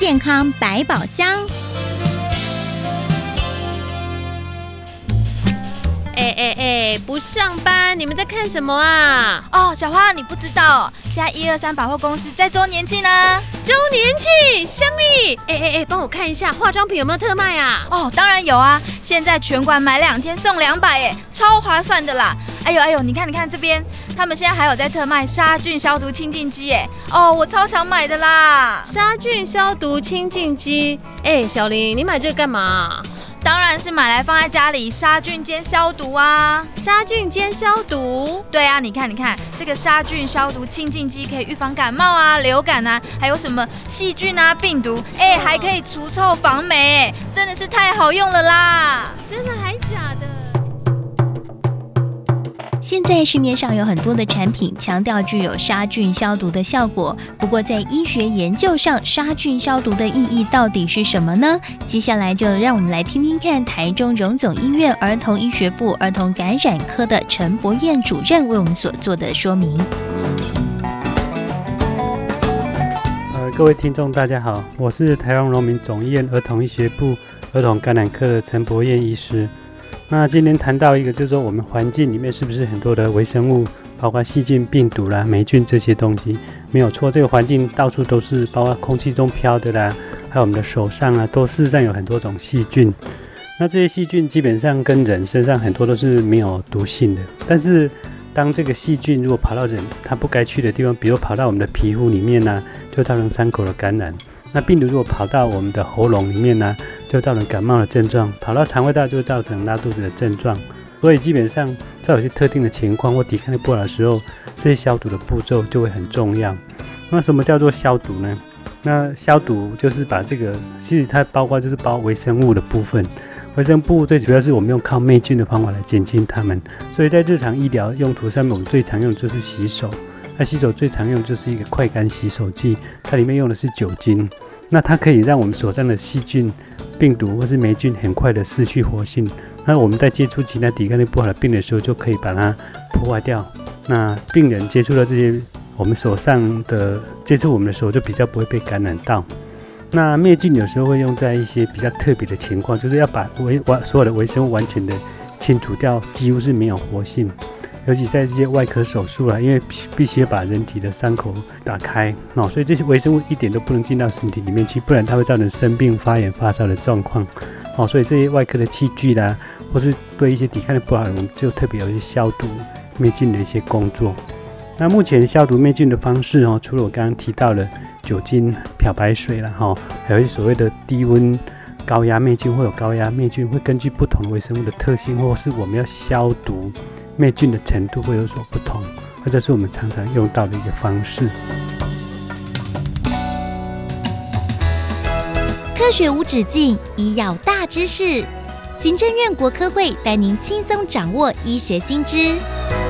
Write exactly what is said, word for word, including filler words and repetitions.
健康百宝箱。 哎哎哎，不上班，你们在看什么啊？ 哦，小花，你不知道，现在一二三百货公司在周年庆呢。 周年庆，香蜜，哎哎哎，帮我看一下化妆品有没有特卖啊？ 哦，当然有啊，现在全馆买两千送两百，哎，超划算的啦。哎呦哎呦，你看你看这边，他们现在还有在特卖杀菌消毒清净机，哎，哦，我超想买的啦。 杀菌消毒清净机，哎，小林，你买这个干嘛？ 当然是买来放在家里杀菌兼消毒啊！ 杀菌兼消毒？ 对啊，你看你看，这个杀菌消毒清净机可以预防感冒啊、流感啊，还有什么细菌啊、病毒，哎，还可以除臭防霉，哎，真的是太好用了啦！ 真的还假的？ 现在市面上有很多的产品强调具有杀菌消毒的效果，不过在医学研究上，杀菌消毒的意义到底是什么呢？接下来就让我们来听听看台中荣总医院儿童医学部儿童感染科的陈柏燕主任为我们所做的说明。 呃，各位听众大家好，我是台中荣民总医院儿童医学部儿童感染科的陈柏燕医师。那今天谈到一个，就是说我们环境里面是不是很多的微生物，包括细菌、病毒啦、霉菌这些东西，没有错，这个环境到处都是，包括空气中飘的啦，还有我们的手上啊，都事实上有很多种细菌。那这些细菌基本上跟人身上很多都是没有毒性的，但是当这个细菌如果跑到人它不该去的地方，比如跑到我们的皮肤里面呢、啊，就造成伤口的感染。那病毒如果跑到我们的喉咙里面呢、啊，就造成感冒的症状；跑到肠胃道就会造成拉肚子的症状。所以基本上在有些特定的情况或抵抗力不好的时候，这些消毒的步骤就会很重要。那什么叫做消毒呢？那消毒就是把这个，其实它包括就是包微生物的部分。微生物最主要是我们用靠灭菌的方法来减轻它们。所以在日常医疗用途上面，我们最常用的就是洗手。那洗手最常用就是一个快干洗手剂，它里面用的是酒精。那它可以让我们手上的细菌、病毒或是霉菌很快的失去活性。那我们在接触其他抵抗力不好的病人的时候，就可以把它破坏掉。那病人接触到这些我们手上的接触我们的手，就比较不会被感染到。那灭菌有时候会用在一些比较特别的情况，就是要把微所有的微生物完全的清除掉，几乎是没有活性。尤其在这些外科手术啦，因为必须把人体的伤口打开哦，所以这些微生物一点都不能进到身体里面去，不然它会造成生病、发炎、发烧的状况哦。所以这些外科的器具啦，或是对一些抵抗力不好的，我们就特别有一些消毒、灭菌的一些工作。那目前消毒灭菌的方式哦，除了我刚刚提到的酒精、漂白水啦哈，还有一些所谓的低温高压灭菌，会有高压灭菌，会根据不同的微生物的特性，或是我们要消毒灭菌的程度会有所不同，那这是我们常常用到的一个方式。 科学无止境，医药大知识。行政院国科会带您轻松掌握医学新知。